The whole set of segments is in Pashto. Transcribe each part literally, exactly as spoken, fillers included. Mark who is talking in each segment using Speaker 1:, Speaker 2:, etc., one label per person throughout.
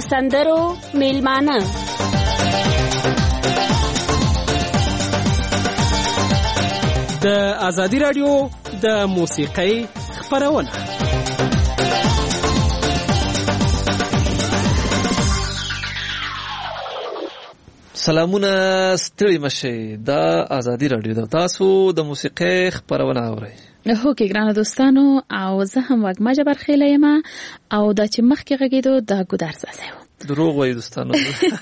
Speaker 1: سندرو میلمانه
Speaker 2: د ازادي رادیو د موسیقۍ خپرونه.
Speaker 3: سلامونه ستړي مشه د ازادي رادیو د تاسو د موسیقۍ خپرونه اورئ.
Speaker 4: هو کې ګرانه دوستانو او زه هم وګما جبر خیله یم او دا چې مخکې غږیدو د ګودر زاسه
Speaker 3: دروغ وایي دوستانو.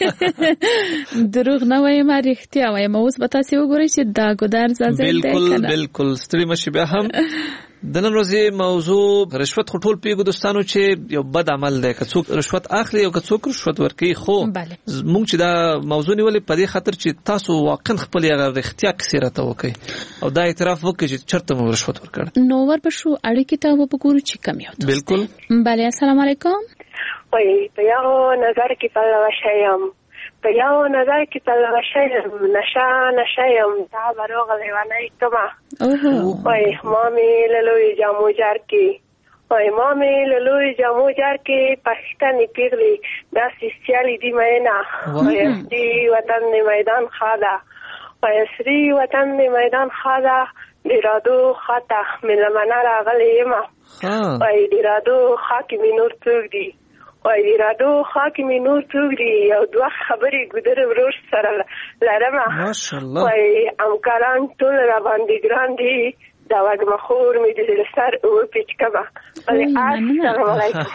Speaker 4: دروغ نه وایم، رښتیا وایم. اوس به تاسو وګورئ چې دا ګودر زاسه ده.
Speaker 3: بالکل بالکل ستړي مشه. بیا هم د نن ورځې موضوع رشوت خټول پیګو دوستانو چې یو بد عمل دی. که څوک رشوت اخلي او که څوک رشوت ورکوي، خو موږ چې دا موضوع نیولې په دې خاطر چې تاسو واقعا خپل هغه رښتیا کیسې راته وکړئ او دا اعتراف وکړئ چې چرته مو رشوت ورکړ.
Speaker 4: نو ورپښو اړیکې ته وګورو چې کم یو.
Speaker 3: بالکل.
Speaker 4: بله، السلام علیکم.
Speaker 5: وای په یو نظر کې پلوه شیم، په یو نظر کې پلوه شیم، نشه نشه یم تا بروغ لیوانه کما. وای مامي للوی جامو جار کې، وای مامي للوی جامو جار کې پښتني پیغلي داسې سیالي دی مینا. وای دی وطن دی میدان خادا، وای سری وطن دی میدان خادا، دیرادو خاطه ملمنه راغلی یما. وای دیرادو خاکی می نور توګ دی، وای دیرادو خاکی می نور توګ دی. یو دوه خبرې ګودر ورور سره لرمه.
Speaker 3: ماشاءالله.
Speaker 5: وای امکاران ټول را باندې ګران دي، دا وګ مخور می دې سر او پیچ کما. السلام علیکم.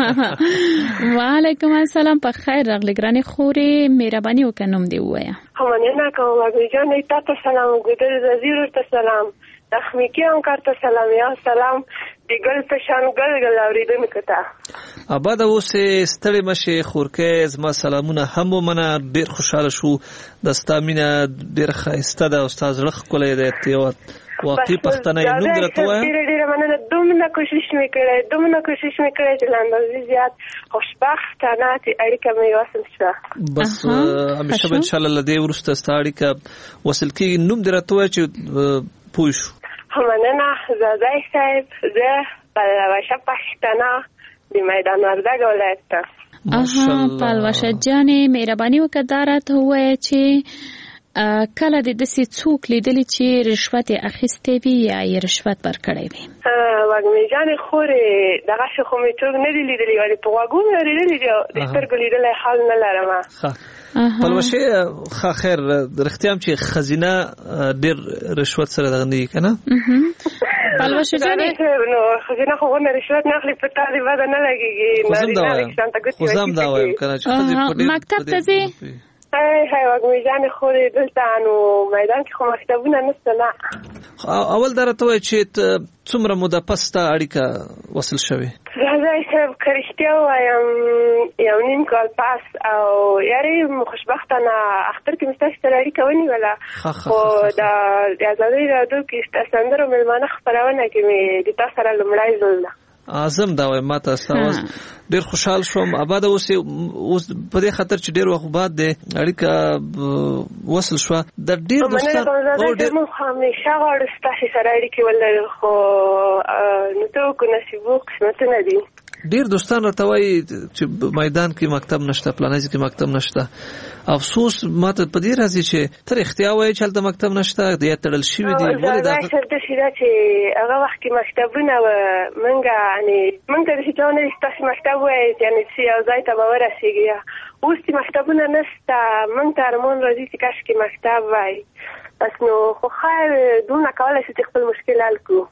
Speaker 4: وعلیکم السلام. په خیر راغلی ګرانې خورې، مهرباني وکړم دی وایا.
Speaker 5: همانه کوم وګ جان ته سلام، ګودر زیر ته سلام، تخمیکی هم کارته سلام. یا سلام دی گل پشان گل گل اوریدن کتا.
Speaker 3: آباد اوسه ستړي مشه خورکه زما سلامونه هم ومنه. ډیر خوشاله شو د ستامینه، ډیر ښایسته ده استاد رخ کولای دی ته واقعي پښتنه یې نوم درته وایم.
Speaker 5: ډیر ډیر مننه. دومره کوشش وکړې دومره کوشش وکړې چې لاندې زیات خوشبختانه اړیکه مې وصل شوه.
Speaker 3: بس همیشه ان شاء الله لدی ورسته ستاړیکه وصل کی نوم درته وای چې پوه شو.
Speaker 5: همانه زادای صاحب زه پلوشه پښتنه د میدان وردګ ولایت ته.
Speaker 4: اها پلوشه جانې مهرباني وکړه دا راته ووایه چې کله د داسې څوک لیدلی چې رشوت یې اخیستی وي یا یې رشوت ورکړی وي؟
Speaker 5: وږمې جانې خورې دغه شی خو مې څوک نه دي لیدلي، ولې په غوږونو اورېدلي دي، د سترګو لیدلی حال نه لرمه.
Speaker 3: پلوشه ښه خیر رښتیا هم چې ښځینه ډېر رشوت سره دغه نه وي که نه؟
Speaker 4: پلوشه جانې
Speaker 5: نو ښځینه خو غونه رشوت نه اخلي، په تا دې بده نه لګېږي.
Speaker 3: خو زه هم دا وایم که نه چې ښځې په ډېر
Speaker 4: مکتب ته ځې؟
Speaker 5: هی هی وږمې جانې خورې دلته نو میدان کې خو مکتبونه نشته. نه
Speaker 3: اول دا راته وایه چې څومره موده پس ستا اړیکه وصل شوې؟
Speaker 5: راځئ صاحب که رښتیا ووایم یو نیم کال پس، او یارې خوشبختانه اختر کې مې ستاسو سره اړیکه ونیوله، خو د ازادۍ راډیو کې د سندرو میلمانه خپرونه کې مې د تا سره لومړی ځل ده.
Speaker 3: اعظم دا وایم ما ته ستا اواز ډېر خوشحال شوم. اباده اوس اوس په دې خاطر چې ډېر وخت بعد د اړیکه وصل شوه د ډېر دوستان
Speaker 5: موږ همیشه غواړو ستاسو سره اړیکې ولرو، خو نو ته کو نصیبو قسمتونه دي.
Speaker 3: ډېر دوستان راته وایي چې میدان کې مکتب نشته، پلانیز کې مکتب نشته. افسوس ماته په دې راځي چې تر اختیا وایي چې هلته مکتب نشته یا تړل شوي دي.
Speaker 5: ولې دا داسې ده چې هغه وخت کې مکتبونه وه، موږ یعنې موږ ته داسې چا ونه دي چې تاسې مکتب وایئ یعنې چې یو ځای ته به ورسېږي. اوس چې مکتبونه نشته، موږ ته ارمان راځي چې کاشکې مکتب وای. بس نو خو خیر دومره کولی شو چې خپل مشکل حل کړو.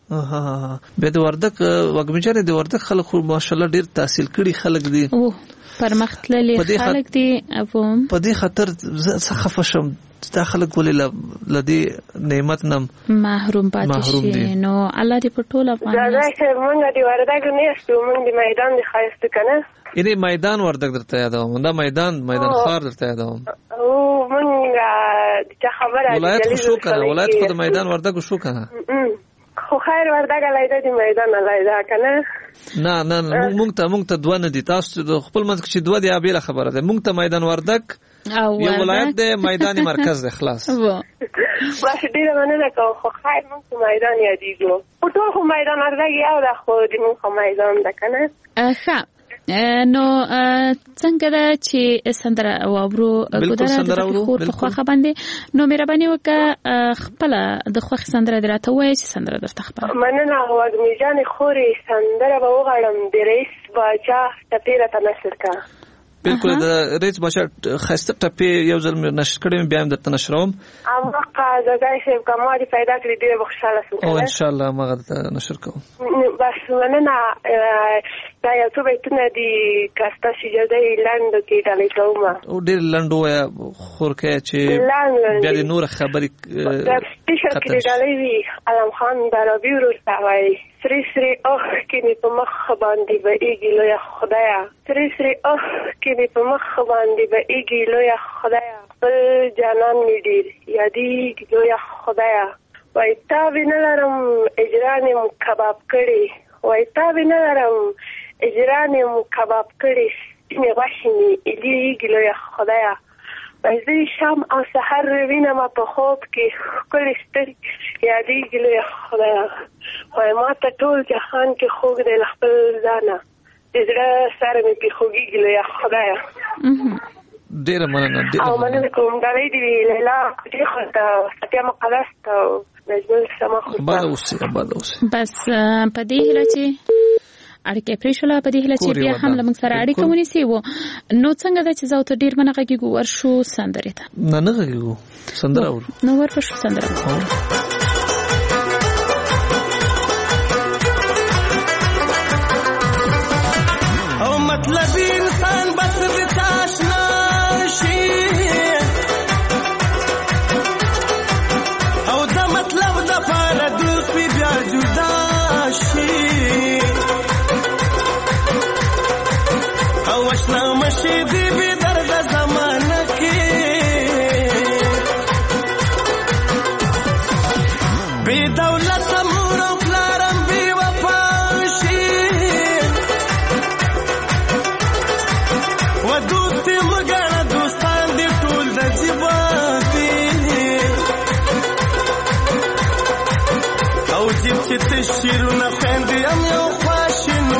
Speaker 3: بیا د وردګ وږمې جانې د وردګ خلک خو ماشاءالله ډېر تحصیل کړي خلک دي،
Speaker 4: پرمختللي خلک دي.
Speaker 3: په دې خاطر زه خفه شم دا خلک ولې له دې نعمت نه
Speaker 4: محروم پاتې شي. نو الله دې په ټول افغانستان
Speaker 5: دا چې موږ د وردګ نه یستو، موږ د میدان د ښایسته که نه
Speaker 3: یعنې میدان وردګ درته یادوم، دا میدان میدان ښار درته یادوم.
Speaker 5: او موږ چا خبره
Speaker 3: ولایت خو شو که نه، ولایت خو د میدان وردګ شو که نه،
Speaker 5: خو خیر وردګ علیده د میدان علیده که نه.
Speaker 3: نه نه موږ ته موږ ته دوه نه دي، تاسو د خپل منځ کې چې دوه دي بېله خبره ده. موږ ته میدان وردګ یو ولایت دی، میدان مرکز دی، خلاص.
Speaker 5: بس ډېره مننه کوم، خو خیر موږ په میدان یادېږو، خو ټول خو میدان وردګ یو ده، خو د موږ خو میدان ده که نه.
Speaker 4: ښه نو څنګه دا چې سندره واورو ګودره د خور په خوخه باندې نو مهرباني وکړه خپل د خوخ سندره دراته وایي چې سندره درته خبره
Speaker 5: مننه وګمی جان خوري سندره به وغړم د رئیس باچا تپیره تنشر کا
Speaker 3: بالکل د رئیس باچا خسته ټپې یو ځل نشر کړم بیا هم درته نشروم
Speaker 5: امقا زګای شپ کمالي پیدا کړی دی بخښاله سو
Speaker 3: او ان شاء الله ما غته نشر کوم
Speaker 5: بس مننه دا یو څه بیتونه دي کاستا سجدې لاندو کې ډالې کومه
Speaker 3: او ډېر لاندو یا خورکه چې بیا د نور خبرې
Speaker 5: د سپیشل کې ډالې وی علم خان دروي ورته وای سری سری اخ کې په مخ باندې به ایګي لوی خدایا سری سری اخ کې په مخ باندې به ایګي لوی خدایا بل جانان می ډیر یادی لوی خدایا وای تا وینلرم اجرانم کباب کړي وای تا وینلرم اجرانم کباب کړي مې واشني ایګي لوی خدایا وای شام او سحر وینم په خوب کې کلی ستر یادی لوی خدایا وای ما ته ټول جهان کې خوګ دې خپل ځانا زړه سره مې په خوګي لوی خدایا
Speaker 3: ډېر مننه ډېر
Speaker 5: او مننه کوم دا دی لیلا چې خو ته ستیا مقدس ته نجمل سما خو
Speaker 3: بعد اوسه بعد اوسه
Speaker 4: بس په دې هله چې اړیکې پریښوله په دې هله چې بیا هم لمن سره اړیکه ونیسي وو نو څنګه دا چې زاو ته ډیر منغه کېږو ورشو سندره ته
Speaker 3: نه نه کېږو سندره ور
Speaker 4: نو ورشو سندره
Speaker 6: او مطلب انسان بس بتاشنا شي او دا مطلب د پاره دوست بیا جدا شي وشنا مشي دي بي درد زمانه کې بي دولت مور او پلارم بي وفاشي ودوت مګړه دوستان دي ټول د جيباتي او جيب چې تشيرونه خوندې ام یو خواشنو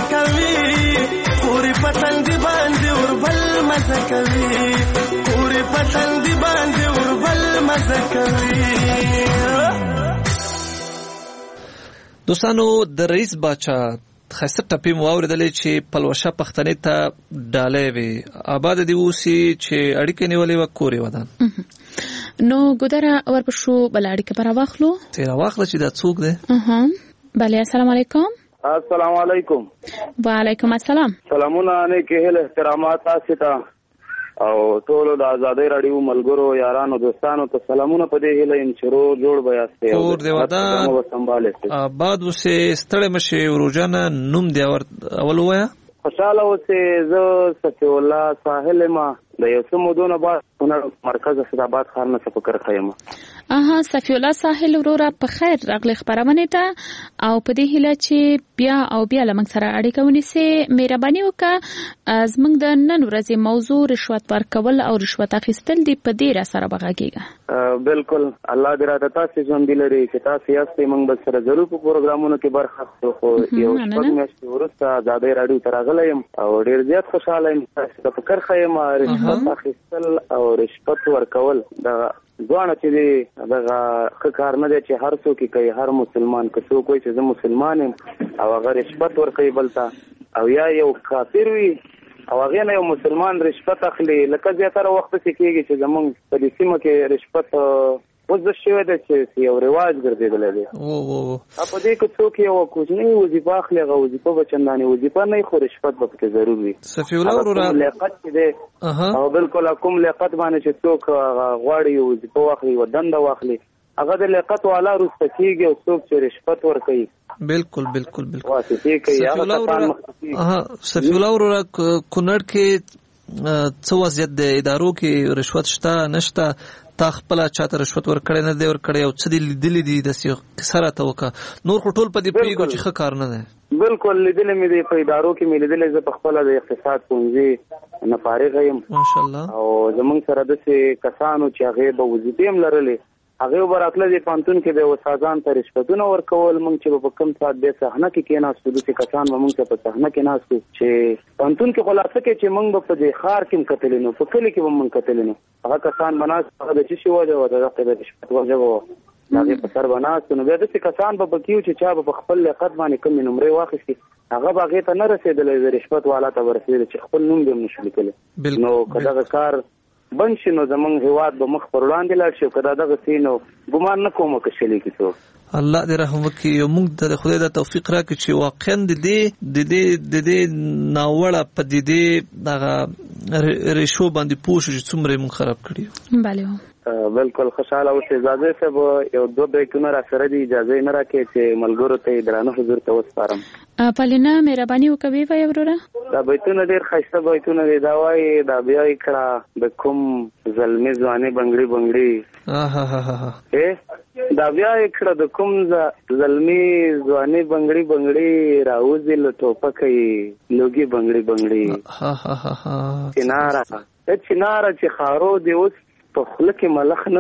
Speaker 6: کوي خوري پتن دی باندې وربل مزه کوي خوري پتن دی باندې وربل مزه کوي.
Speaker 3: دوستانو د رئیس باچا خسته ټپی مو اوریدلې چې پلوشه پښتنې ته ډالې وي آباد دی اوسي چې اړیکې نیولې و کورې ودان
Speaker 4: نو ګدره ورپښو بل اړیکه پر واخلو
Speaker 3: تیر واخله چې دا څوک دی.
Speaker 4: اها بله السلام علیکم.
Speaker 7: السلام علیکم.
Speaker 4: وعلیکم السلام.
Speaker 7: سلامونه نه کې احترامات تاسو ته او ټول د آزادۍ رادیو ملګرو یارانو دوستانو ته سلامونه په دې هیله ان شروع جوړ بیا سته
Speaker 3: کور دی ودان آباد وسه ستړی مشه وروجانه نوم دی اول وایا
Speaker 7: خوشاله اوسه زه صفی الله ساحل ما د یو څو مودونه بعد مرکز اسداباد ښار نه فکر خیم.
Speaker 4: اها صفی الله ساحل وروره په خیر راغلی خبرونه ته او په دې هیله چې بیا او بیا لمن سره اړیکه ونیسي مهرباني وکړه زموږ د نن ورځې موضوع رشوت ورکول او رشوت اخیستل دی په دې را سره بغاګیږي.
Speaker 7: بالکل الله دې راته تاسو ژوند لري چې تاسو یاستئ موږ به سره ضرور په پروګرامونو کې برخه اخلو. یو شپږ میاشتې وروسته آزادۍ رادیو ته راغلی یم او ډېر زیات خوشاله یم تاسو ته فکر خیم رشوت اخیستل او رشوت ورکول دا ځوانه چې دی دغه ښه کار نه دی چې هر څوک کوي هر مسلمان که څوک وایي چې زه مسلمان یم او هغه رشوت ورکوي بل ته او یا یو کافر وي او هغې نه یو مسلمان رشوت اخلي لکه زیاتره وخت داسې کېږي چې زموږ په دې سیمه کې رشوت اوس د شوی دی چې یو رواج ګرځېدلی دی په دې کې څوک یو کوچنۍ وظیفه اخلي هغه وظیفه به چندانې وظیفه نه وي خو رشوت به پکې ضرور وي.
Speaker 3: صفی الله وروره
Speaker 7: لیاقت چې دی او بالکل کوم لیاقت باندې چې څوک غواړي یو وظیفه واخلي یوه دنده واخلي هغه د لیاقت والا وروسته کېږي او څوک چې رشوت ورکوي
Speaker 3: بالکل بالکل بالکل
Speaker 7: واسطې کوي هغه کسان مخکې.
Speaker 3: صفی الله وروره کونړ کې څه وضعیت د ادارو کې رشوت شته نشته تا خپل چاته رشوت ورکړی نه دی ورکړی او څه دی لیدلی دي داسې قصه راته وکړه نور خو ټول په دې پوهېږو چې ښه کار نه دی.
Speaker 7: بالکل لیدلی مې دی په ادارو کې مې لیدلی زه په خپله د اقتصاد پوهنځي نه فارغه یم
Speaker 3: ماشاءالله او
Speaker 7: زموږ سره داسې کسانو چې هغې به وظیفې هم لرلې هغې به راتله دې پوهنتون کې به استادان ته رشوتونه ورکول موږ چې به په کوم ساعت بیا صحنه کې کېناستو داسې کسان به موږ ته په صحنه کې ناستو چې پوهنتون کې خلاصه کې چې موږ به په دې ښار کې هم کتلې نو په کلي کې به موږ کتلې نو هغه کسان به ناست هغه د څه شي وجه وه د دغې د رشوت وجه به وه د هغې په سر به ناستو نو بیا داسې کسان به پکې وو چې چا به په خپل لیاقت باندې کومې نمرې واخیستې هغه به هغې ته نه رسېدلی د رشوت والا ته به رسېدلی چې خپل نوم دې هم نه شو لیکلی نو که دغه کار بند شي نو زمونږ هیواد به مخ پر وړاندې لاړ شي که دا دغه څه نو ګمان نه کوم که شلی کې څوک
Speaker 3: الله دې رحم وکړي موږ ته د خدای دا توفیق راکړي چې واقعا د دې د دې د دې ناوړه پدیدې دغه ریشو باندې پوه شو چې څومره موږ خراب کړي.
Speaker 4: بله
Speaker 7: بالکل خوشحاله اوسئ. اجازه صاحب یو دوه بیتونه را سره دي اجازه نه راکړئ چې ملګرو ته یې درانه حضور ته وسپارم.
Speaker 4: پالینه مهرباني وکړئ وایه وروره
Speaker 7: دا بیتونه ډېر ښایسته بیتونه دي دا وایي دا بیا یې کړه د کوم زلمي ځواني بنګړي بنګړي دا بیا یې کړه د کوم زلمي ځواني بنګړي بنګړي راوځي له ټوپکه یې لوګي بنګړي بنګړي چناره چناره چې خارو دی اوس په خوله کې ملخ نه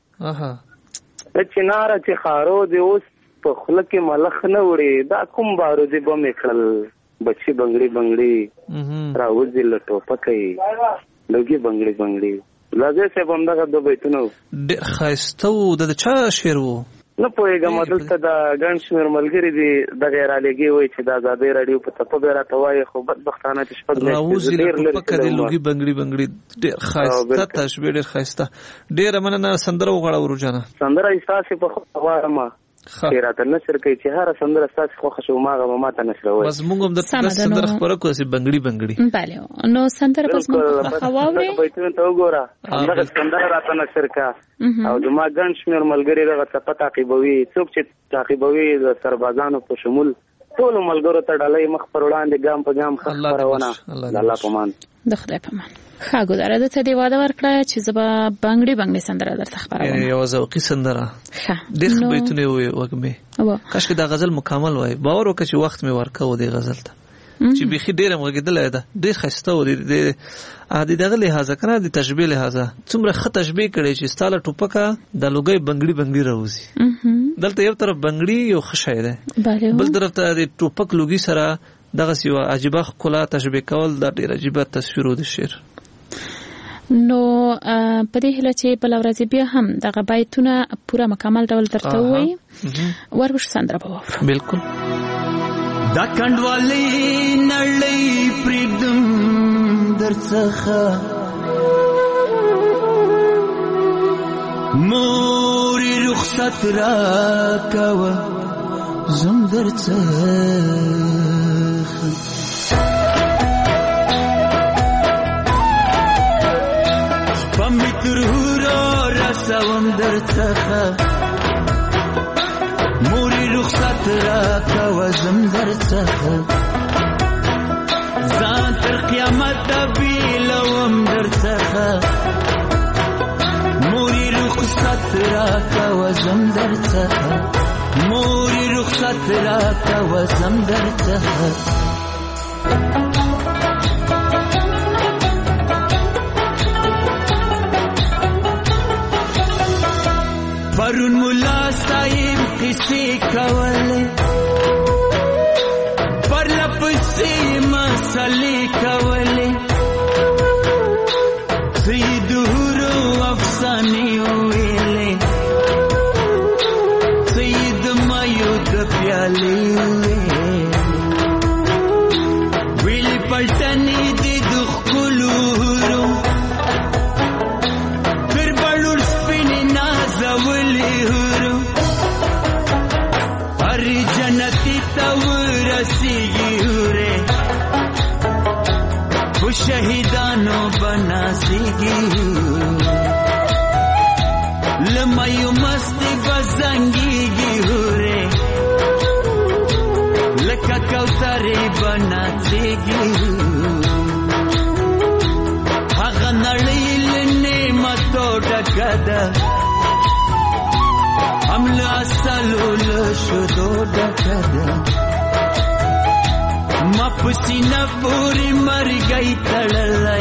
Speaker 7: وړي چناره چې خارو دی اوس په خوله کې ملخ نه وړي دا کوم بارودي به مې کړل بچي بنګړي بنګړي راوځي له ټوپکه یې لوګي بنګړي بنګړي لازم صاحب همدغه دوه بیتونه
Speaker 3: ډېر ښایسته وو د چا شعر وو
Speaker 7: نه پوهېږم دلته د ګڼ شمېر ملګري دي دغې رالېږي وایي چې د آزادۍ راډیو په تپه بیا راته وایي خو بدبختانه چې شپږ
Speaker 3: راوځي له ټوپکه د لوګي بنګړي بنګړي ډېر ښایسته تشبیه ډېر ښایسته ډېره مننه سندره وغواړه وروجانه
Speaker 7: سندره یې ستاسې په خوښه غواړم چې راته نشر کوي چې هره سندره ستاسې خوښه شي هماغه به ما ته نشر وایي
Speaker 3: بس موږ هم درته سندره خپره کړو چې بنګړي بنګړي
Speaker 4: بله نو سندره بس موږ په خوښه واورئ
Speaker 7: بیتونو ته وګوره همدغه سندره راته نشر کا او زما ګڼ شمېر ملګري دغه څپه تعقیبوي څوک چې تعقیبوي د سربازانو په شمول ټولو ملګرو ته ډالۍ مخ پر وړاندې ګام په ګام ښه خپرونه د الله په امان
Speaker 4: د خدای په امان. ښه ګودره درته دې واده ورکړه چې زه به بنګړي بنګړي سندره درته خپروم
Speaker 3: یوه ذوقي سندره ډېر ښه بیتونه یې وږمې کاشکې دا غزل مکمل وای باور وکړه چې وخت مې ورکوو دې غزل ته چې بیخي ډېره م غږېدلی ده ډېر ښایسته و د دغه لحاظه که نه د تشبیه لحاظه څومره ښه تشبیه کړی چې ستا له ټوپکه د لوګی بنګړي بنګړي راوځي دلته یو طرف بنګړي یو ښه شی دی بل طرف ته د ټوپک لوګي سره دغه سی عجيبه ښکلا تشبیه کول د ډیر عجيبه تصویرو د شعر.
Speaker 4: نو په دې هله چې بل ورځ بیا هم دغه بیتونه پوره مکمل ډول درته وایي وروش سندره به وره.
Speaker 3: بالکل
Speaker 6: دا کندوالي نړۍ پرېږدم درڅخه مورې رخصت راکوه زم درڅخه پمې تر هورو رسوم درڅخه مورې رخصت راکوه زم درڅخه ځان تر قیامته بیلوم درڅخه مورې رخصت راکوه زم درڅخه مورې رخصت راکوه زم درڅخه پرون ملا صاحب کیسې کولې پرله پسې مسلې کولې سید هورو افسانې ویلې سید مایو د پیالې ویلې پلټنې دې د ښکلو هورو تر بړور سپینې نازولې هورو هر جنتي ته ورسېږي هورې خو شهیدانو بناسېږي لمایو مستې بزنګېږي هورې لکه کوترې بناڅېږي هغه نړۍ له نعمتو ډکه ده هم له اصلو له شودو ډکه ده ما په سینه پورې مرګی تړلی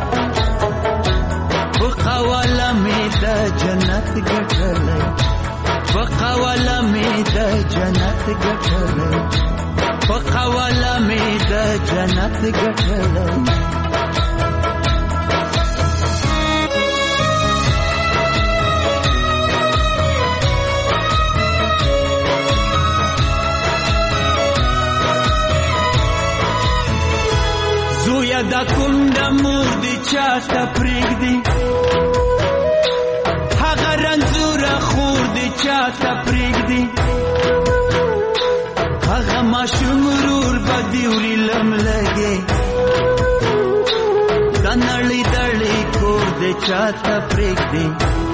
Speaker 6: په قواله مې د جنت ګټلی په قواله مې د جنت ګټلی په قواله مې د جنت ګټلی زویا دا کونډه مور دې چاته پرېږدي هغه رنځوره خور دې چاته پرېږدي هغه ماشوم ورور به دې وړي لملګې دا نړۍ دړې کور دې چاته پرېږدي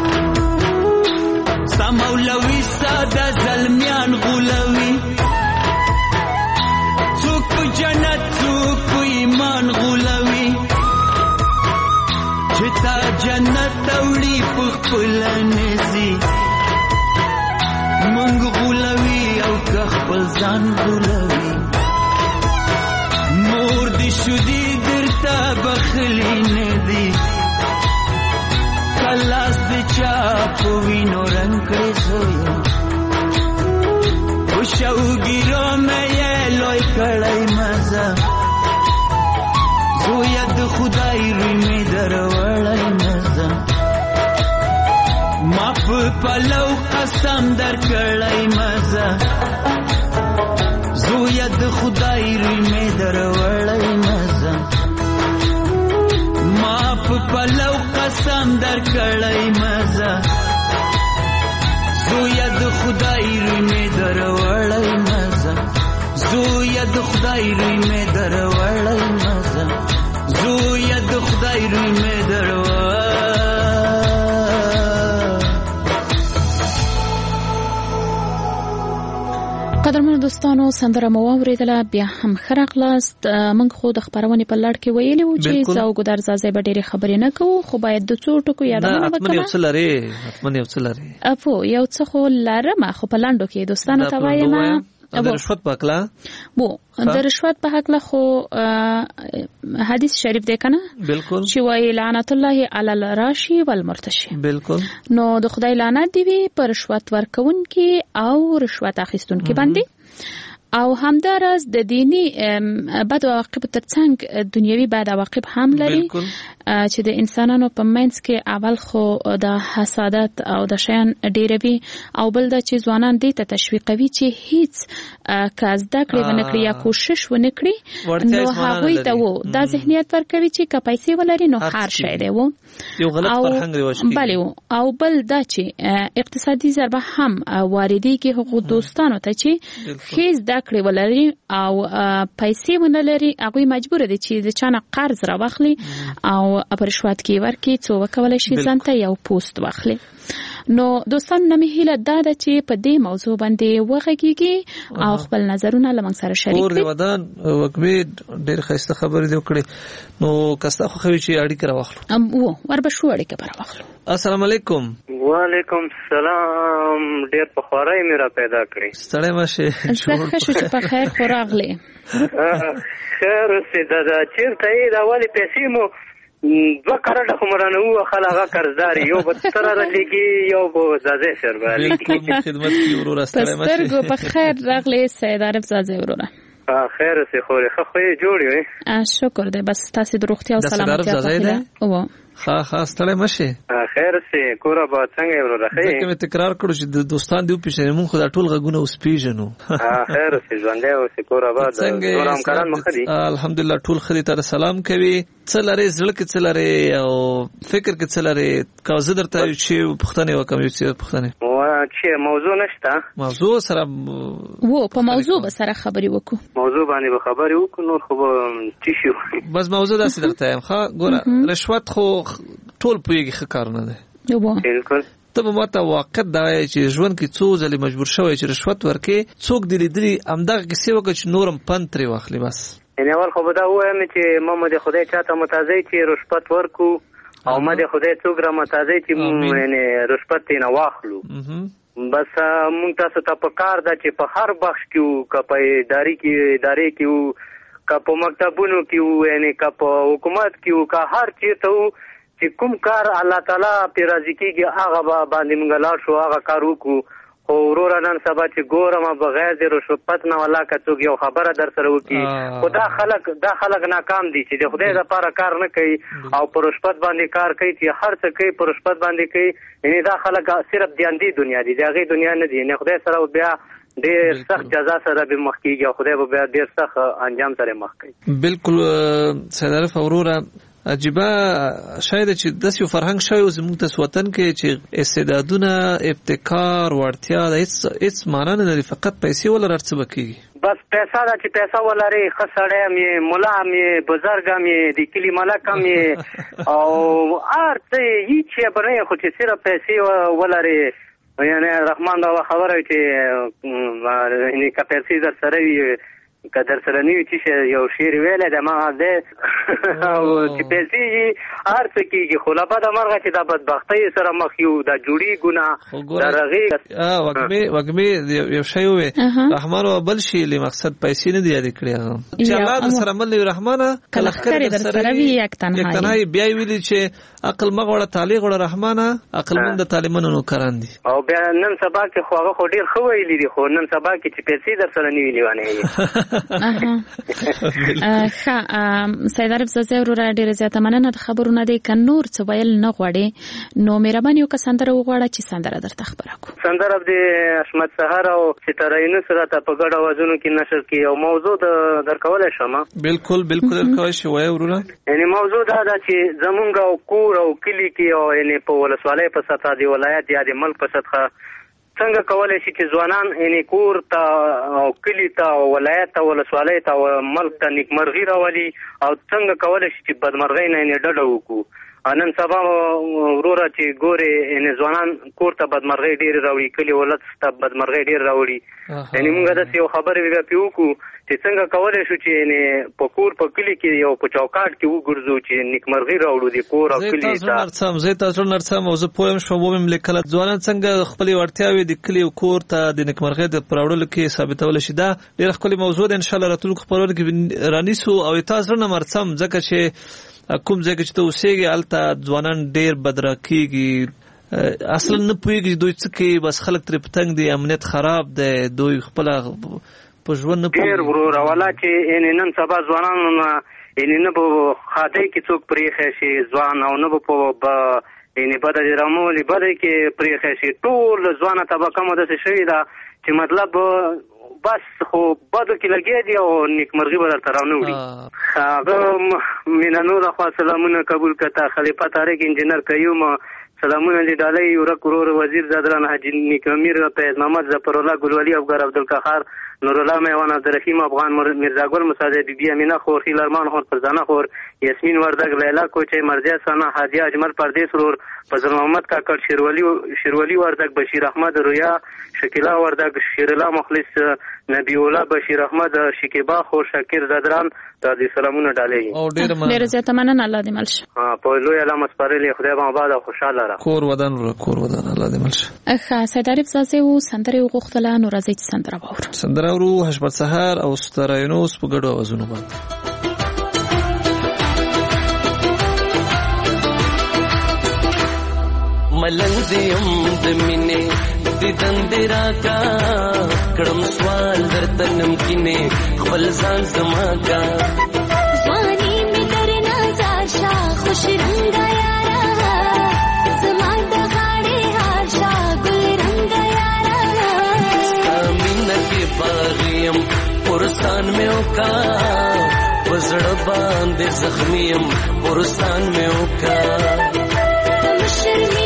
Speaker 6: ستا مولوي ستا د زلمیان غولوي څوک په جنت څوک په ایمان غولوي چې تا جنت وړي په خپله نځي مونږ غولوي او که خپل ځان غولوي مور دې شودې درته بخلي نه دي که لاس دې چا په وینو رنګ کړې زویه شوګیرو مې لوی کړای مزه زویا د خدای روی مې دروړای مزه ما په پلو قسم در کړای مزه زویا د خدای روی مې دروړای مزه ما په پلو قسم در کړای مزه زویا د خدای روی مې دروړای مزه زویا د خدای روی مې دروړای مزه زویا د خدای روی مې دروړای.
Speaker 4: قدرمنو دوستانو سندره مو واورېدله بیا هم ښه راغلاست. موږ خو د خپرونې په لړ کې ویلي وو چې زه او ګودر زازی به ډېرې خبرې نه کوو خو باید د څو ټکو یادونه وکړم.
Speaker 3: حتمن یو څه لرې حتمن یو څه لرې
Speaker 4: اپو یو څه خو لرم خو په لنډو کې دوستانو ته وایم
Speaker 3: د رشوت په حقله
Speaker 4: بو د رشوت په حقله خو حدیث شریف دی کنه
Speaker 3: بالکل
Speaker 4: چې وایي لعنت الله علی الراشی والمرتشی
Speaker 3: بالکل
Speaker 4: نو د خدای لعنت دی وي پر رشوت ورکون کې او رشوت اخیستون کې باندې او همدارس د دینی بد عواقب ترڅنګ دنیوي بد عواقب هم لري چې د انسانانو په منځ کې اول خو د حسادت او د شیان ډیروي او بل د چې ځوانان دې ته تشویقوي چې هیڅ کاز د کړې ونکړي یا کوشش ونکړي نو هغه ته وو دا ذهنیت ورکوي چې که پیسې ولري نو هر شی دی وو
Speaker 3: یو غلط فرهنګ رواج کوي
Speaker 4: بله او بل دا چې اقتصادي ضربه هم واردې کې حقوق دوستانو ته چې هیڅ د کړې ولري او پیسې ونه لري هغه مجبور دي چې د چانه قرض را واخلي او په رشوت کې ورکړي څو وکولای شي ځانته یو پوسټ واخلي. نو دوستان نمې هیله دا ده چې په دې موضوع باندې وغږیږي او خپل نظرونه لمن سره شریک
Speaker 3: کړي. اور دی ودان وکمې ډېر ښایسته خبرې دی وکړي نو کستا خو خوي چې اړیکه راوخلو
Speaker 4: ام وو وربه شو اړیکه راوخلو.
Speaker 3: السلام علیکم.
Speaker 8: وعلیکم السلام. ډېر په خورای مې را پیدا کړی.
Speaker 3: ستړی مشه
Speaker 4: زه ښه شو چې په خیر خو راغلی.
Speaker 8: خیر اوسې دا چیرته یې دا ولې پیسې مو دو کارډه خمرانه و خلغه قرضداري یو به تر راځي یو به زازه سربالي
Speaker 3: بالکل خدمت کی ورور استلام
Speaker 4: شي سترګو په خیر راغلی سید عارف زازه ورور.
Speaker 8: خیر سي خو ښه خو جوړی وي
Speaker 4: شکر دې بس تاسو د روغتیا او سلامتی په
Speaker 3: او ها ها ستړی مشه.
Speaker 8: خیر سي کورا به څنګه ورور راخی
Speaker 3: ځکه مې تکرار کړو چې د دوستان دی په شنه مون خو دا ټول غږونه اوس پیژنو.
Speaker 8: خیر سي ژوند او سي کورا به د نورم کاران مخدي
Speaker 3: الحمدلله ټول خدي ته سلام کوي. څلاره زړه کې څلاره او فکر کې څلاره کا زه درته چې پښتنه وکم یو څه پښتنه
Speaker 8: وا چې موضوع نشته
Speaker 3: موضوع سره
Speaker 4: وو په موضوع به سره خبرې وکړو
Speaker 8: موضوع باندې به خبرې وکړو نور خو چې شو
Speaker 3: بس موضوع داسې درته یم ښه ګوره رشوت خو ټول پویږي ښه کار نه دی
Speaker 8: بالکل
Speaker 3: ته به ماته واقع دا چې ژوند کې څو ځلې مجبور شوی چې رشوت ورکې څوک دې لیدلي همدغه کیسې وکړه چې نورم پند ترې واخلي بس
Speaker 8: یعنی اول خو به دا ووایم چې ما مو د خدای چاته متازی چې رشوت ورکو او ما د خدای څوک را متازی چې یعنی رشوت یې نه واخلو بس مونږ تاسو ته په کار ده چې په هر بخش کې وو که په ادارې کې ادارې کې وو که په مکتبونو کې وو یعنی که په حکومت کې وو که هر چېرته وو چې کوم کار الله تعالی پې راضي کېږي هغه باندې مونږ لاړ شو هغه کار وکړو. خو وروره نن سبا چې ګورم بغیر د رشوت نه والله که څوک یو خبره در سره وکړي خو دا خلک دا خلک ناکام دي چې د خدای لپاره کار نه کوي او په رشوت باندې کار کوي چې هر څه کوي په رشوت باندې کوي یعنی دا خلک صرف د اندي دنیا دي د هغې دنیا نه دي یعنی خدای سره بیا ډېر سخت جزا سره به مخ کېږي او خدای به بیا ډېر سخت انجام سره مخ کوي.
Speaker 3: بالکل سید عارف وروره عجیبه شاید چې داسې یو فرهنګ شوی زموږ ته وطن کې چې استعدادونه ابتکار وړتیا د هېڅ هېڅ معنا نه لري فقط پیسې ولر هر څه به کېږي
Speaker 8: بس پیسه ده چې پیسه ولرې ښه سړی هم یې ملا هم یې بزرګ هم یې د کلي ملک هم یې او هر څه هېڅ شی به نه یې خو چې صرف پیسې ولرې یعنی رحمان بابا خبره وي چې که پیسې در سره وي که در سره نه وي چې یو شعر ویلی دی ما دی چې پیسې یې هر څه کېږي خو له بده مرغه چې دا بدبختۍ سره مخ یو دا جوړېږو نه د هغې
Speaker 3: وږمې وږمې یو شی ووې رحمان بابا بل شي له مقصد پیسې نه دي یادې کړې هغه چې الله در سره مل وي رحمانه
Speaker 4: که لښکرې در سره وي یک
Speaker 3: تنهایي بیا یې ویلي چې عقل مه غواړه طالع غواړه رحمانه عقلمند د طالبانو نوکران دي
Speaker 8: او بیا نن سبا کې خو هغه خو ډېر ښه ویلي دي خو نن سبا کې چې پیسې در سره نه وي لیونی
Speaker 4: ښه سید عارف زازه وروره ډېره زیاته مننه د خبرونه دی که نور څه ویل نه غواړې نو مهرباني وکړه سندره وغواړه چې سندره درته خبره کړو.
Speaker 8: سندره د حشمت سهار او ستاره یونس راته په ګډ اوازونو کې نشر کړي او موضوع د درکولی شم.
Speaker 3: بالکل بالکل درکولی شي وایه وروره.
Speaker 8: یعنې موضوع دا ده چې زمونږ او کور او کلي کې او یعنې په ولسوالۍ په سطحه د ولایت یا د ملک په سطحه څنګه کولی شي چې ځوانان یعنې کور ته او کلي ته او ولایت ته ولسوالۍ ته او ملک ته نیکمرغي راولي او څنګه کولی شي چې بدمرغۍ نه یعنې ډډه وکړو. نن سبا وروره چې ګورې یعنې ځوانان کور ته بدمرغۍ ډېرې راوړي کلي ولس ته بدمرغۍ ډېر راوړي یعنې موږ داسې یو خبرې بیا پرې وکړو چې څنګه کولی شو چې یعنې په کور په کلي کې یو په چوکاټ کې وګرځو چې نیکمرغي راوړو د کور او کلي
Speaker 3: ته. زه تاسو نرڅم او زه پوه یم شوم ومې لیکله ځوانان څنګه خپلې وړتیاوې د کلي او کور ته د نیکمرغۍ د راوړلو کې ثابتولی شي. دا ډېره ښکلې موضوع ده انشاءالله راتلونکو خپرونو کې رانیسو او تاسو نه مرڅم ځکه چې کوم ځای کې چې ته اوسېږې هلته ځوانان ډېر بدرا کېږي اصلا نه پوهېږي دوی څه کوي بس خلک ترې په تنګ دي امنیت خراب دی دوی خپله په ژوند نه
Speaker 8: ډېر ورور والا چې ان نن سبا ځوانانو نه ان نه په خاطر کې څوک پرې شي ځوان او نه په ان بد رامو لبد کې پرې شي ټول ځوانه طبقه مو د شي دا چې مطلب بس خو بدو کې لګي دی او نیکمرغي به درته راونو وړي هغه مینانو د خوا سلامونه قبول کړه خلیفہ طارق انجینر قیوم سلامونه لیدالای ورک ورور وزیر زادران حاجی نیک امیر فیض محمد ظفر الله ګلولی افغان عبدالقهار نور الله میوان عبدالرحیم افغان مرزا ګل مصادق بی بی امینه خور خیل ارمان خور فرزانه خور یاسمین وردګ لیلا کوچي مرزا ثنا حاجی اجمل پردیس ورور فضل محمد کاکړ شیرولی شیرولی وردګ بشیر احمد رویا شکیلا وردګ شیر الله مخلص نبی الله بشیر احمد شکیبا خور شکر زادران د دې سلامونه ډالې
Speaker 3: او ډیر مننه
Speaker 4: ډیر زیاته مننه الله دې ملشه
Speaker 8: ها په لوی علامه سپارلې خدای به آباد او خوشاله را
Speaker 3: کور ودان ور کور ودان الله دې ملشه
Speaker 4: اخ سیدارف زاسه و سندره وغختله نو راځي چې سندره وور
Speaker 3: سندره ورو حشمت سحر او ستراینوس په ګډو اوازونو باندې
Speaker 9: ملنګ دیم د مینې دیدن دې راکا کړم سوال درته نمکینې خپل ځان زما کا
Speaker 10: ځواني مې درنه زاشا خوش رنگا یارا زما د غاړې هاشا ګل رنگا یارا
Speaker 9: مینه کې باغیم پرستان مې وکا وزړه باندې زخمیم پرستان مې وکا
Speaker 10: شرمی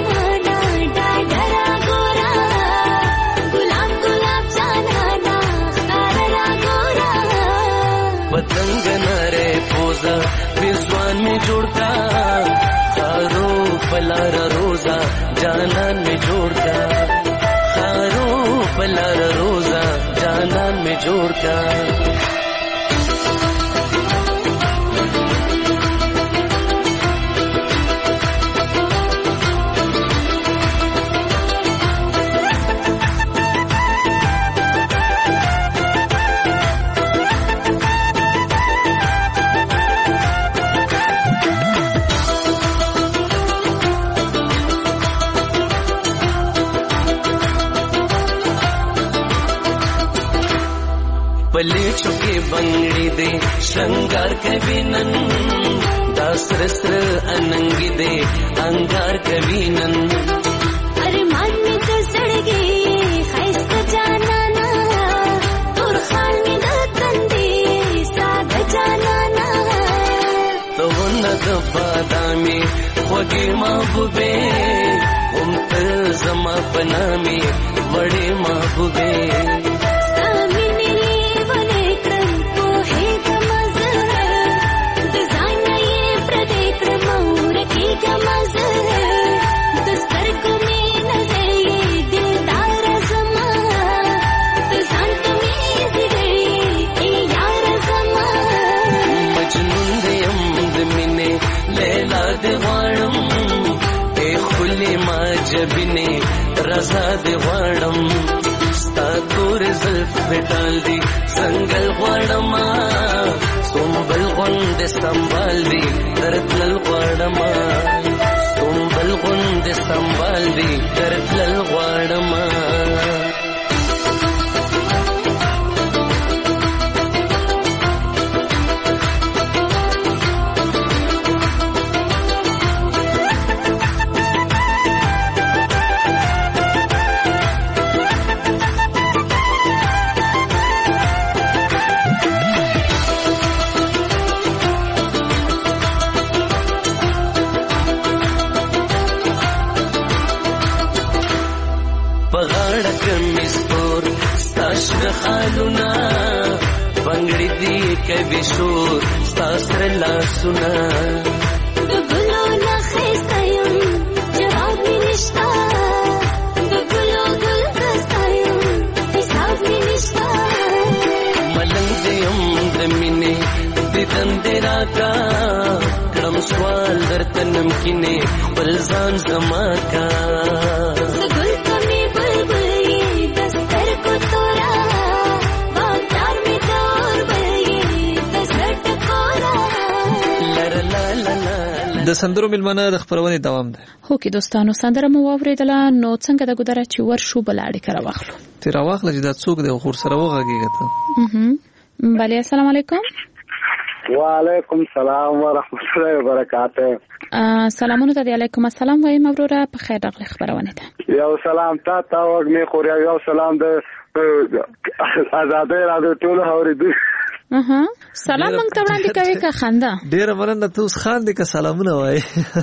Speaker 9: पतंग नरे पोजा विश्वान में जोड़ता खारो पलार रोजा जानन में जोड़ता खारो पलार रोजा जानन में जोड़ता पले चुके बंगड़ी दे श्रृंगार कविनन दासरस्र अनंगी दे अंगार कविनन
Speaker 10: अरे मान में कसड़ गई खैस्त जाना ना तुर खाल में दतन दे साग जाना ना
Speaker 9: तो न बादामी खोगे महबूबे उमतर जमा पना में बड़े महबूबे जबिने रजा दे वाड़म स्ता तोरे ज़ल्फ बेटाल दी संगल वाड़मा सोमबल गुंदे संभाल दी दरतल वाड़मा सोमबल गुंदे संभाल दी दरतल वाड़मा خالونا بنگڑی دی کبھی شور ستاسر لاسونا
Speaker 10: دگلو نخیستایم جواب می نشتا دگلو گل دستایم حساب می نشتا
Speaker 9: ملنگ دیم دمینه دیدن دیرا کا کرم سوال در تنم کینه بلزان زما کا
Speaker 10: دگل کمی بلبلی دستر کو تورا
Speaker 9: la la la
Speaker 3: د سندرو ملمنه د خبرونه دوام ده.
Speaker 4: هو کې دوستانو سندره مو واوریدله نو څنګه د ګدره چې ور شو بلاړی کړه واخلو.
Speaker 3: تیر واخله چې دا څوک دی خور سره وغږیږي
Speaker 4: ته. بله السلام علیکم.
Speaker 11: وعلیکم السلام ورحمت الله وبرکاته.
Speaker 4: سلامونه ته علیکم السلام وایم وروره په خیر راغلی خبرونه ده.
Speaker 11: یو سلام تا تا وګنی خوریا یو سلام د آزادۍ راډیو ټول اوریدو.
Speaker 4: اها سلام مونږ ته وړاندې کوي که خندا
Speaker 3: ډیر مننه ته اوس خان دې که سلامونه وای.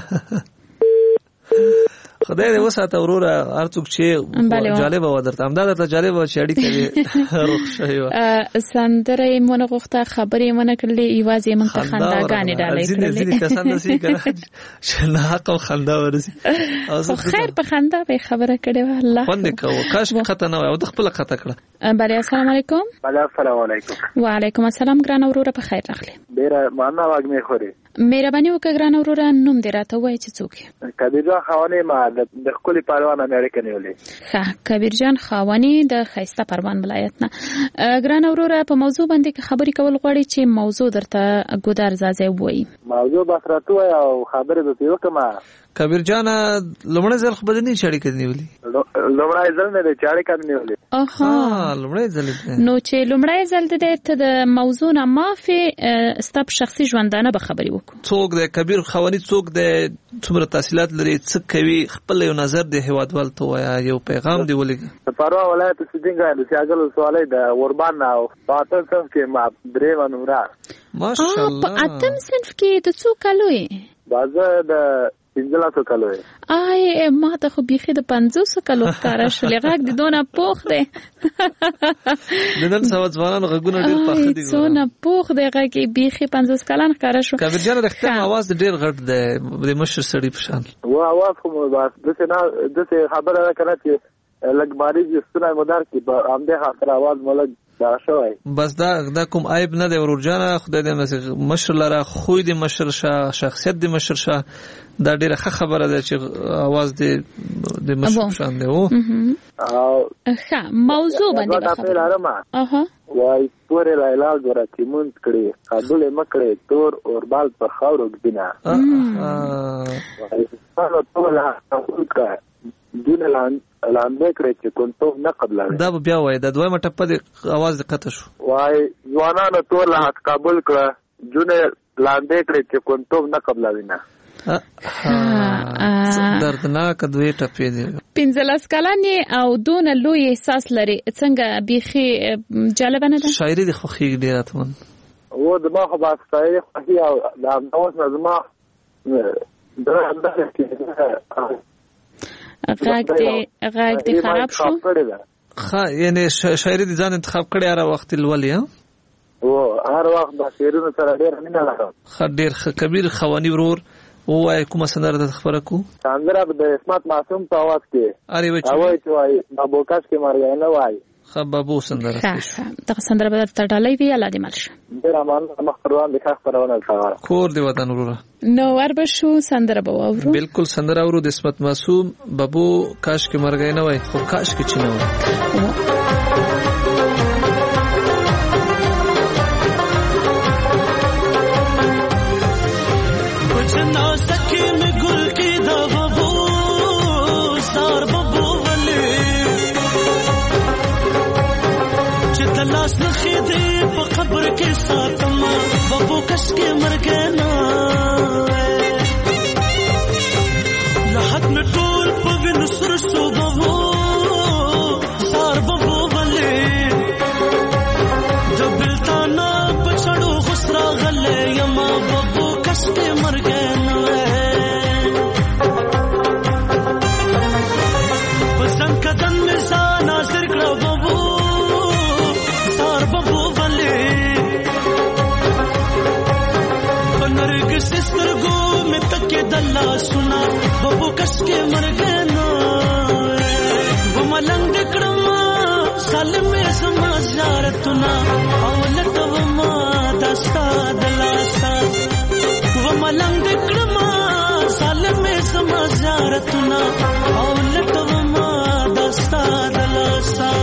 Speaker 3: خدای دې وساته وروره هر څوک چې جالب و درته همدا درته جالب و چې اړیکه روغ شوی و.
Speaker 4: سندره یې مونږ غوښته خبرې یې مونږ کړلې یوازې مونږ ته خنداګانې ډالۍ کړلې.
Speaker 3: ځینې کسان داسې کوي چې ناحق خندا ورسي.
Speaker 4: خو خیر په خندا به خبره کړې وه الله
Speaker 3: خوند یې کوه کاش خطا نه وای او د خپله خطا کړه.
Speaker 4: بله السلام علیکم.
Speaker 11: بله السلام علیکم.
Speaker 4: وعلیکم السلام ګرانه وروره په خیر راغلی.
Speaker 11: ډېره مننه وږمې خورې.
Speaker 4: مهرباني وکړه ګرانه وروره نوم دې راته ووایه چې څوک یې.
Speaker 11: کبیرجان خاونې ما د ښکلي پهلوان امیرکه نیولې.
Speaker 4: ښه کبیرجان خاونې د ښایسته پروان ولایت نه. ګرانه وروره په موضوع باندې که خبرې کول غواړې چې موضوع درته ګودر زازی ووایي.
Speaker 11: موضوع بس راته ووایه او خبرې درته وکړم.
Speaker 3: کبیرجانه لومړی ځل خو به دې نه چې اړیکه نیولې.
Speaker 11: لومړی ځل نه دی چې اړیکه نیولې.
Speaker 3: اها لومړی ځل
Speaker 4: نو چې لومړی ځل دی ته د موضوع نه معافې ستا په شخصي ژوندانه به خبرې وکړو.
Speaker 3: څوک دی کبیر خاوني څوک دی څومره تحصیلات لري څه کوي خپل یو نظر دی هیوادوال ته وایه یو پیغام دی ولېږه.
Speaker 11: د پروان ولایت اوسېدونکی د سیاګل ولسوالۍ د اوربان نه او په اتم صنف کې ما درېیمه نمره.
Speaker 3: ماشاءالله
Speaker 4: په اتم صنف کې د څو کالو یې؟
Speaker 11: بازه د پنځلسو کالو یې.
Speaker 4: آی ما ته خو بیخي د پنځوسو کالو ښکاره شولې غږ دې دونه پوخ دی.
Speaker 3: د نن سبا ځوانانو غږونه ډېر پاخه دي.
Speaker 4: څونه پوخ دی غږ یې بیخي پنځوس کلن ښکاره شو.
Speaker 3: کبیرجان رښتیا اواز ډېر غټ دی د مشر سړي په شان.
Speaker 11: و اواز خو بس داسې نه داسې خبره ده که نه چې لږ باریږي ستونی مو درک کړي په همدې خاطر اواز مو لږ
Speaker 3: بس دا دا کوم عیب نه دی ورورجانه خدای دې مشر لره خوی دې مشر شه شخصیت دې مشر شه دا ډیره ښه خبره ده چې اواز دې د مشر شان دی. او
Speaker 4: ښه موضوع باندې
Speaker 11: دا په لاره
Speaker 4: اها
Speaker 11: وای پورې لایلا ګره تیمون کړي قابل مکړي تور اور بال په خاورو ګینا. اه اه ټول هغه دونه لاندې کړی چې کوم نه قبلوي.
Speaker 3: دا بیا وای د دویمه ټپه د اواز د قطع شو.
Speaker 11: وای ځوانانو ټول حق قبول کړه جونه لاندې کړی چې کوم نه قبلوي نه.
Speaker 3: دردناک دوی ټپې دي.
Speaker 4: پنځلس کلن او دونه لوی احساس لري څنګه بیخي جالب نه ده.
Speaker 3: شاعري د خوخي ډیره تمن
Speaker 11: و دما خو با شاعري خوخي او د نوښت نظم دا اندازه
Speaker 4: غاګ دې غاګ دې خراب شو.
Speaker 3: ښه یعنی شاعري دې ځان انتخاب کړی هر وخت لولي. ها
Speaker 11: او هر وخت د شعرونو سره ډېر مینه لرم.
Speaker 3: ښه ډېر کبیر خوانی ورور وای کومه سندره د خبره کو
Speaker 11: سندره د اسمت معصوم په आवाज کې
Speaker 3: اره وچ
Speaker 11: وای چې وای بابو کاش کې مرګ نه وای.
Speaker 3: خه بابو سندره
Speaker 4: ښه دا سندره به تر ډالۍ وی الله دې مرشه.
Speaker 11: ډېر امان مخروان د ښه خبرونه کوي.
Speaker 3: کور دی وطن وروره
Speaker 4: نو ور به شو سندره به اورو.
Speaker 3: بالکل سندره اورو د اسمت معصوم بابو کاش کې مرګ نه وای خو کاش کې چنه وای.
Speaker 12: لاس نخې دې په قبر کې ساتم بابو کش کې مرګ نه لحد مې ټول په وینو سر شو بابو سار بابو ولې د بلتانا په چړو خسرا غلې یما بابو کش کې مرګ نه پسند قدم مې ځان ناظر کړو بابو دلا سنا بابو کس کے مرغنا وہ ملنگ کرما سالم میں سما زارتنا اولت و ما دستا دلا سا وہ ملنگ کرما سالم میں سما زارتنا اولت و ما دستا دلا سا.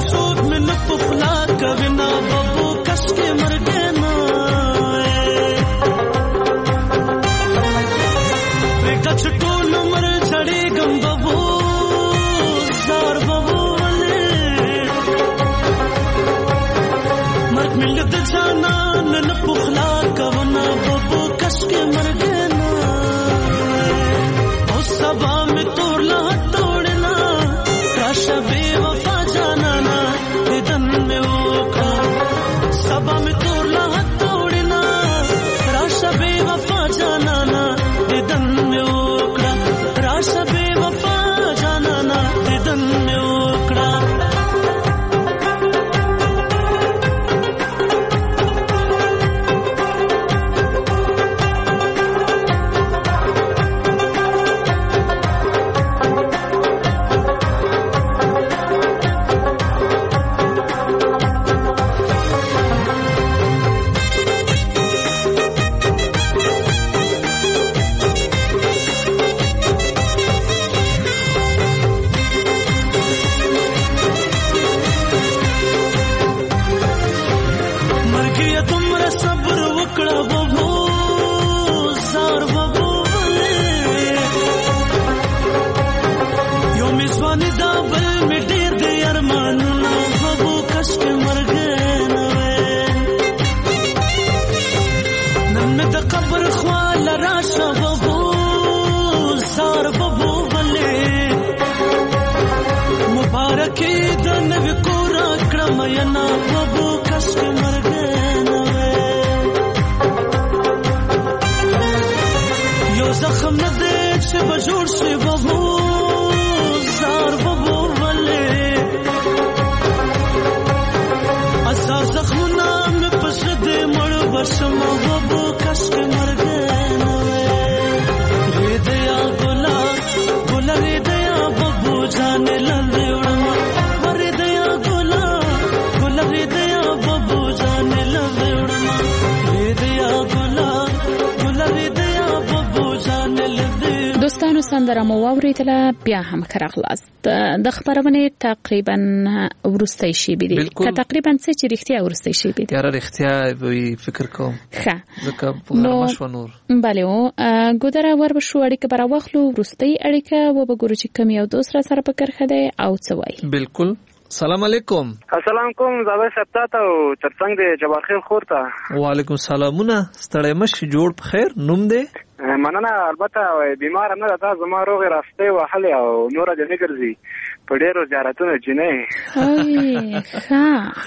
Speaker 12: څوک مې نه په خوله کوي نه ببو کس کې مرګې نه پرېږده چې ټول عمر ژړېږم ببو زار ببو ولې مرګ مې له د جانان نه په خوله کوي نه ببو کس کې مرګې نه او سبا مې تور له توړنا راشه بې وفا جانانا دیدن مې وکړه سبا مې تور له توړنا راشه بې وفا جانانا دیدن مې وکړه راشه بې وفا جانانا دیدن مې وکړه
Speaker 4: سندره مو واوریدله بیا هم راغلاست د خبرونه تقریبا ورستۍ شي بي دي که تقریبا څه چې رښتیا ورستۍ شي بي دي
Speaker 3: یاره رښتیا وي فکر کوم
Speaker 4: ښه
Speaker 3: ځکه پروګرام شو نور
Speaker 4: بله او ګودره ور بشو اړیکه برا واخلو ورستۍ اړیکه و به ګورو چې کوم یو دوست را سره پکر خده او څه وای
Speaker 3: بالکل سلام علیکم
Speaker 13: السلام علیکم زاوی سپتا ته چرڅنګ دی جبار خیر خورته
Speaker 3: وعلیکم السلامونه ستړی مش جوړ په خیر نوم دی
Speaker 13: مننه البته بیمار نه ده زما روغ راسته وهله او نور د نه ګرځي په ډیرو زیارتونو جنې
Speaker 4: ها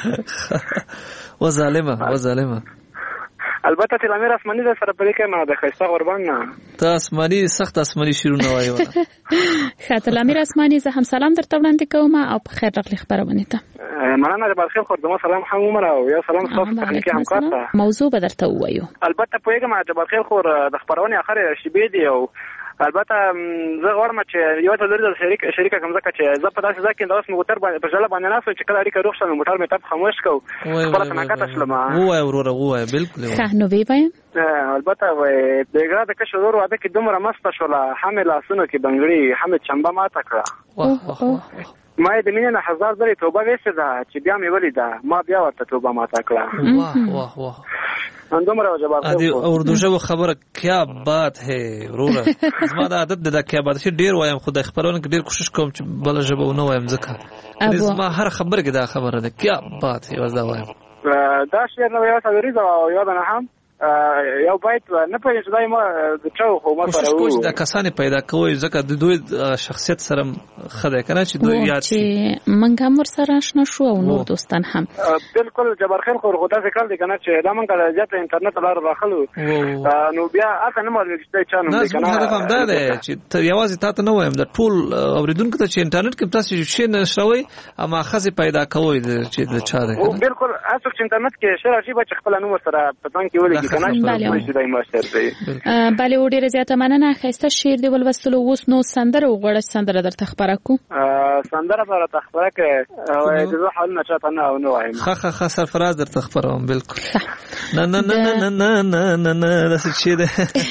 Speaker 3: و ظالمه و ظالمه
Speaker 13: البته چې لامیر اسماني د سره پرې کې ما د خیستا قربان نه
Speaker 3: ته اسماني سخت اسماني شیرونه وایو
Speaker 4: خاطر لامیر اسماني زه هم سلام درته وړاندې کوم او په خیر راغلی خبرونه ته
Speaker 13: مننه د بلخیر خور دمو سلام هم عمر او یا سلام تاسو تخنیکی همکار ته
Speaker 4: موضوع به درته وایو
Speaker 13: البته پوهیږم چې بلخیر خور د خبرونه اخر شیبې دی او البته زه غواړم چې یو ته لري د شریک شریکه کوم ځکه چې زه په داسې ځکه چې اوس موټر باندې په ځل باندې ناسو چې کله اړیکه روښ شول موټر مې تاب خاموش کو خپل کناکته شلم
Speaker 3: وای وروره وای بالکل
Speaker 4: ښه نو وی وایم
Speaker 13: البته وای دغه د کښ ورور واده کې دومره مست شوله حامل اسونو کې بنګړي حمد چمبا ماته کړه ما د مینې نه هزار ځلې توبه وېسته ده چې بیا مې ولیده ما بیا ورته توبه ماته کړه
Speaker 3: واه واه واه
Speaker 13: اندومره جواب
Speaker 3: ادي اردو ژبه خبره کیا بات ہے وروره زما د عادت د کیا بات شي ډیر وایم خو د خبرونه کې ډیر کوشش کوم چې بل ژبه ونه وایم ځکه زما هر خبره کې دا خبره ده کیا بات ہے وځه وایم
Speaker 13: دا شی نو یو څه ریزه او یو نه هم یو بایت نه پېژنم چې دای ما د چاو خو ما سره
Speaker 3: وو کوم د کسانې پیدا کوي ځکه د دوی شخصیت سره خدای کنه چې دوی یاد
Speaker 4: چې منګ هم ور سره آشنا شو او نور دوستان هم
Speaker 13: بالکل جبر خیر خو غوډه ځکل دي کنه چې دا منګ د جات انټرنیټ لار راخلو نو بیا اته نه مال چې چانو دي کنه
Speaker 3: نه هدف هم دا دی چې یوازې تاسو نه وایم د ټول اوریدونکو ته چې انټرنیټ کې تاسو شي نه شوي اما خزي پیدا کوي چې د چا ده
Speaker 13: بالکل تاسو چې انټرنیټ کې شي راځي چې خپل نوم سره پتان کې ولې کیږي کنه چې دای ماستر دی
Speaker 4: بله وړي زیاته مننه خسته شعر دی ولوستلو اوس نو سندره وغوړه سندره درته خبره کو
Speaker 13: سندره پر تخبره کې او د حال نه چاته نه او نو وایم
Speaker 3: خه خه خه سرفراز درته خبروم بالکل نه نه نه نه نه نه نه نه دا څه شي ده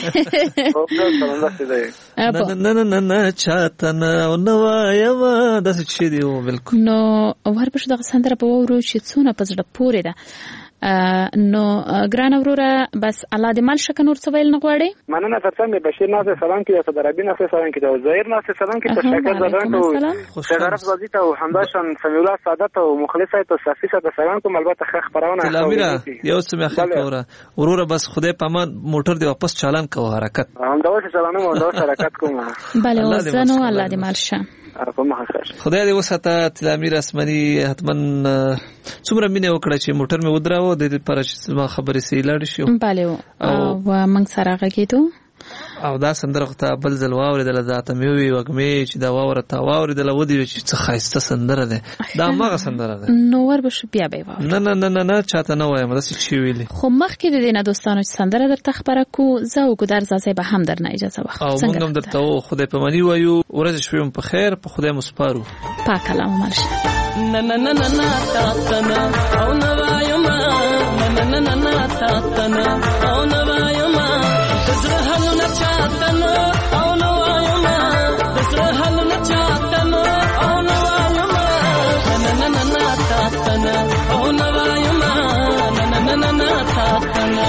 Speaker 3: نه نه نه نه نه چاته نه او نو وایم دا څه شي دی بالکل
Speaker 4: نو ورپښه دغه سندره په وورو چې څونه پزړه پورې ده نو ګران وروره بس الله دې مال شک نور څه ویل نه غواړي
Speaker 13: مننه ترڅنګ بشیر ناصر سلام کې او درابین ناصر سلام کې او زهیر ناصر سلام کې تشکر زدان او شرف غازی ته او همداشان سمیع الله سعادت او مخلص ته صفی ته سلام کوم البته خخ خبرونه
Speaker 3: سلامونه یو څه مخ کوره وروره بس خدای پامان موټر دی واپس چالان کوه حرکت
Speaker 13: هم دا وڅ چالانه مو دا حرکت کوم
Speaker 4: بله وزنو الله دې مال شه
Speaker 3: خدای دې وساته تلامیر اسمنی حتما څومره مینه وکړه چې موټر مې ودراو د دې پر چې ما خبرې سي لاړ شو
Speaker 4: بله او موږ سره غږیدو
Speaker 3: او دا سندره ته بل ځل واورېدل ذاته مې وی وګمې چې دا واوره تا واورېدل و دې چې څه خاصه سندره ده دا ماغه سندره ده
Speaker 4: نو ور به شو بیا به
Speaker 3: نه نه نه نه نه چاته نه وایم دا څه چی ویلي
Speaker 4: خو مخکې د دې نه دوستانو سندره درته خبره کو زه او ګدار زاسه به هم درنه اجازه واخلم
Speaker 3: او موږ هم درته خدای په مانی وایو ورځ شوم په خیر په خدای مسپارو
Speaker 4: پاک الله مالشه
Speaker 9: نه نه نه نه نه تا نه او نه وایم نه نه نه نه تا نه او نه وایم زړه حل نه چاته نه او نه وایم زړه حل نه چاته نه او نه وایم نه نه نه نه تا نه او نه وایم نه نه نه نه تا نه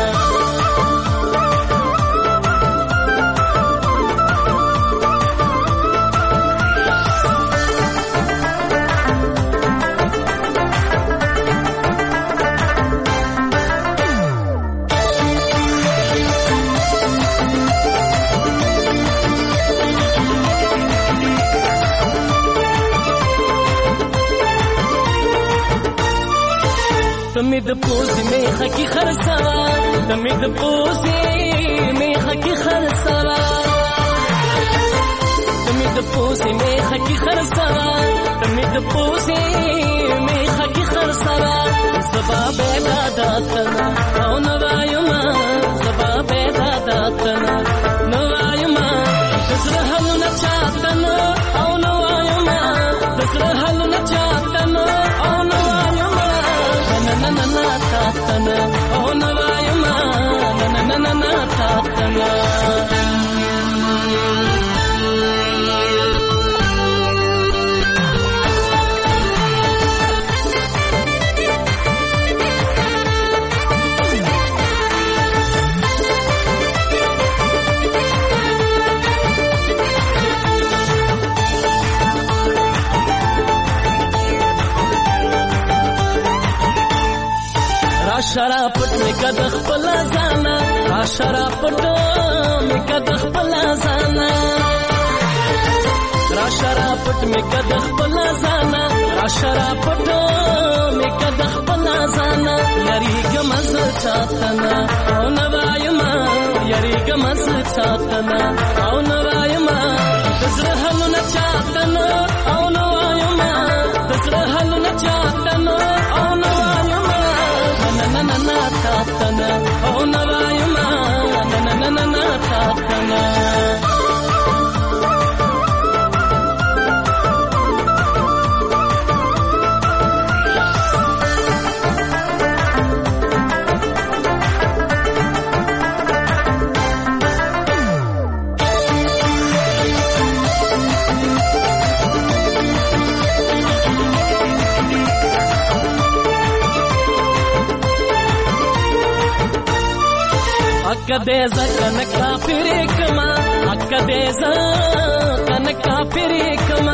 Speaker 9: تمید پوزی میخه کی خرسوا تمید پوزی میخه کی خرسوا تمید پوزی میخه کی خرسوا تمید پوزی میخه کی خرسوا زبا بیدا داتنا او نوایما زبا بیدا داتنا نوایما زره حلو نچاتنا او نوایما زره حلو نچاتنا او نوایما na na na ta ta na oh na vayama na na na na ta ta na شراپت میں کدخ پلا زانا شراپت میں کدخ پلا زانا شراپت میں کدخ پلا زانا شراپت میں کدخ پلا زانا یری گمز چاتنا او نوایما یری گمز چاتنا او نوایما دزر حل نہ چاتنا او نوایما دزر حل نہ چاتنا او نوایما na na na ta ta na oh na vayama na na na na ta ta na akkadeza kanaka pirikama akkadeza kanaka pirikama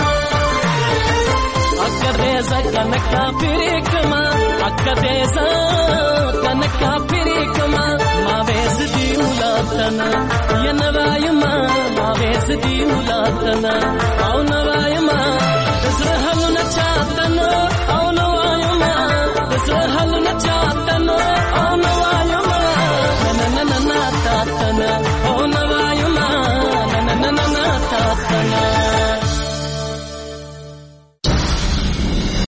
Speaker 9: akkadeza kanaka pirikama akkadeza kanaka pirikama ma vesdi ulatana yanavayama ma vesdi ulatana au navayama zrahal na chatana